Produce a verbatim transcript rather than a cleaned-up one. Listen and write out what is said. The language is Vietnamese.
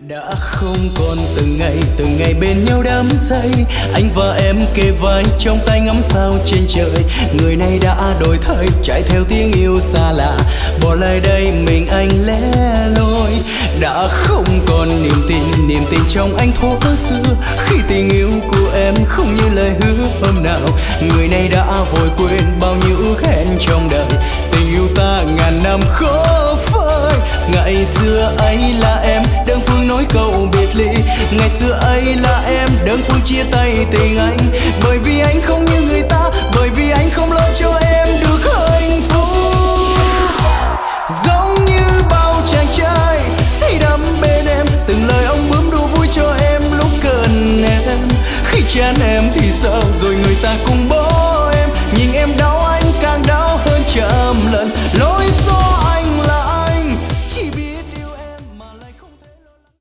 Đã không còn từng ngày từng ngày bên nhau đắm say, anh và em kề vai trong tay ngắm sao trên trời. Người này đã đổi thay chạy theo tiếng yêu xa lạ, bỏ lại đây mình anh lẻ loi. Đã không còn niềm tin niềm tin trong anh thuở xưa, khi tình yêu của em không như lời hứa hôm nào. Người này đã vội quên bao nhiêu ước hẹn trong đời, tình yêu ta ngàn năm khó phai. Ngày xưa ấy là em đơn phương nói câu biệt ly, ngày xưa ấy là em đơn phương chia tay tình anh. Bởi vì anh không như người ta, bởi vì anh không lo cho